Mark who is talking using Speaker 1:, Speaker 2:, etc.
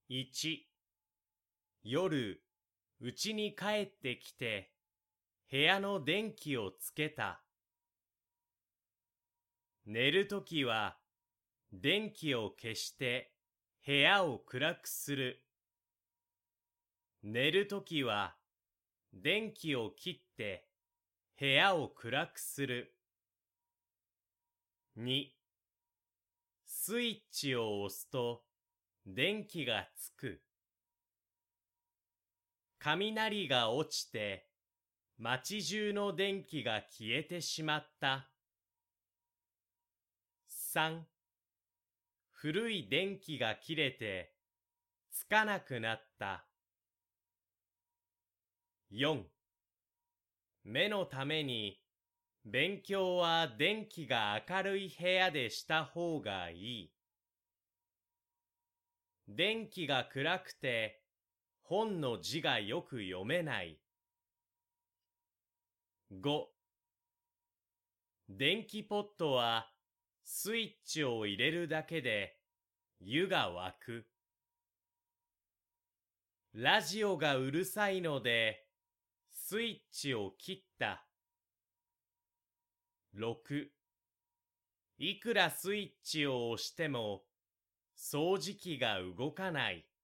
Speaker 1: 1、夜、家に帰ってきて、部屋の電気をつけた。寝るときは、電気を消して部屋を暗くする。寝るときは、電気を切って部屋を暗くする。2、スイッチを押すと電気がつく。雷が落ちて街中の電気が消えてしまった。3、古い電気が切れてつかなくなった。4、目のために勉強は電気が明るい部屋でした方がいい。電気が暗くて本の字がよく読めない。5、電気ポットはスイッチを入れるだけで湯が沸く。ラジオがうるさいのでスイッチを切った。6、いくらスイッチを押しても掃除機が動かない。